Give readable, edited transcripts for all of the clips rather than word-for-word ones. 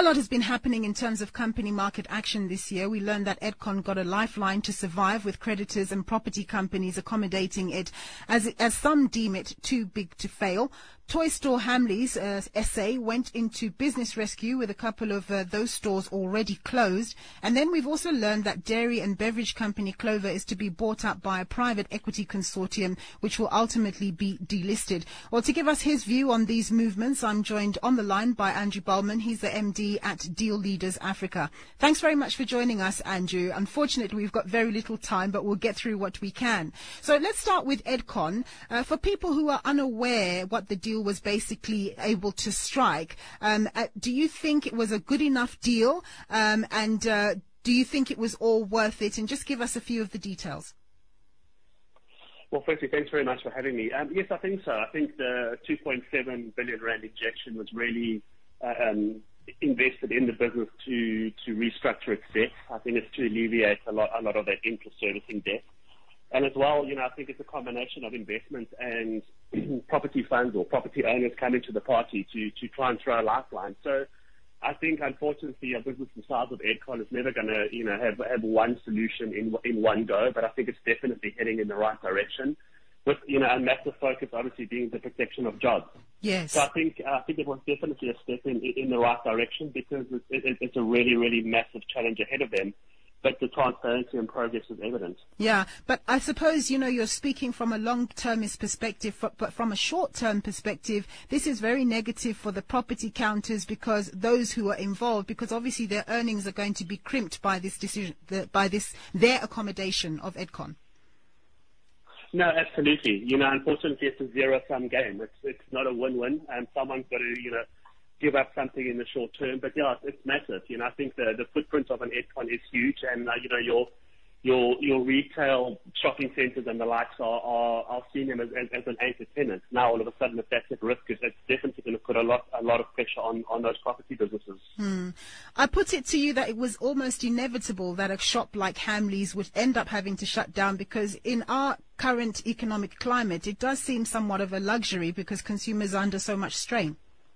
A lot has been happening in terms of company market action this year. We learned that Edcon got a lifeline to survive, with creditors and property companies accommodating it as some deem it too big to fail. Toy store Hamleys SA went into business rescue with a couple of those stores already closed. And then we've also learned that dairy and beverage company Clover is to be bought up by a private equity consortium, which will ultimately be delisted. Well, to give us his view on these movements, I'm joined on the line by Andrew Bulman. He's the MD at Deal Leaders Africa. Thanks very much for joining us, Andrew. Unfortunately, we've got very little time, but we'll get through what we can. So let's start with Edcon. For people who are unaware what the deal was basically able to strike, do you think it was a good enough deal? And do you think it was all worth it? And just give us a few of the details. Well, firstly, thanks very much for having me. Yes, I think so. I think the 2.7 billion rand injection was really invested in the business to restructure its debt. I think it's to alleviate a lot of that interest servicing debt. And as well, I think it's a combination of investment and property funds or property owners coming to the party to try and throw a lifeline. So I think, unfortunately, a business the size of Edcon is never going to, have one solution in one go, but I think it's definitely heading in the right direction, with, a massive focus obviously being the protection of jobs. Yes. So I think it was definitely a step in the right direction, because it's a really, really massive challenge ahead of them. But the transparency and progress is evident. Yeah, but I suppose, you're speaking from a long-termist perspective, but from a short-term perspective, this is very negative for the property counters, because those who are involved, because obviously their earnings are going to be crimped by this decision, their accommodation of Edcon. No, absolutely. Unfortunately, it's a zero-sum game. It's not a win-win, and someone's got to, give up something in the short term. But yeah, it's massive. I think the footprint of an Edcon is huge, and your retail shopping centres and the likes are seen them as an anchor tenant. Now all of a sudden, if that's at risk, it's definitely going to put a lot of pressure on those property businesses. I put it to you that it was almost inevitable that a shop like Hamleys would end up having to shut down, because in our current economic climate, it does seem somewhat of a luxury because consumers are under so much strain.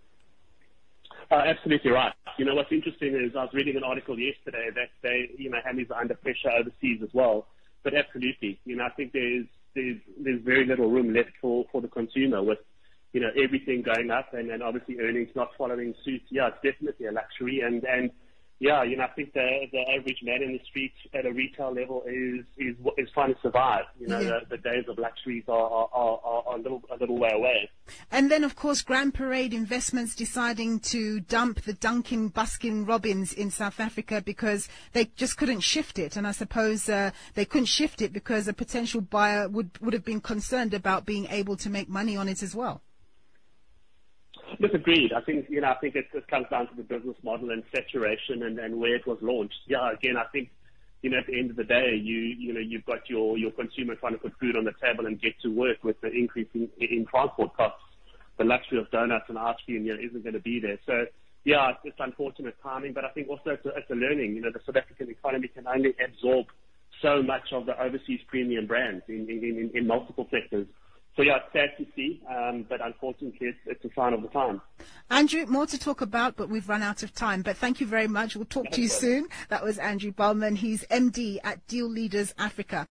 Absolutely right. What's interesting is I was reading an article yesterday that Hamleys are under pressure overseas as well. But absolutely, I think there's very little room left for the consumer, with, everything going up and obviously earnings not following suit. Yeah, it's definitely a luxury. And yeah, I think the average man in the street at a retail level is trying to survive. The days of luxuries are a little way away. And then, of course, Grand Parade Investments deciding to dump the Duncan Baskin Robbins in South Africa because they just couldn't shift it. And I suppose they couldn't shift it because a potential buyer would have been concerned about being able to make money on it as well. Look, agreed. I think it comes down to the business model and saturation and where it was launched. Yeah, again, I think, at the end of the day, you've got your consumer trying to put food on the table and get to work with the increase in transport costs. The luxury of donuts and ice cream, isn't going to be there. So, yeah, it's unfortunate timing, but I think also it's a learning. The South African economy can only absorb so much of the overseas premium brands in multiple sectors. So, yeah, it's sad to see, but unfortunately, it's a sign of the time. Andrew, more to talk about, but we've run out of time. But thank you very much. We'll talk to you soon. That was Andrew Bulman. He's MD at Deal Leaders Africa.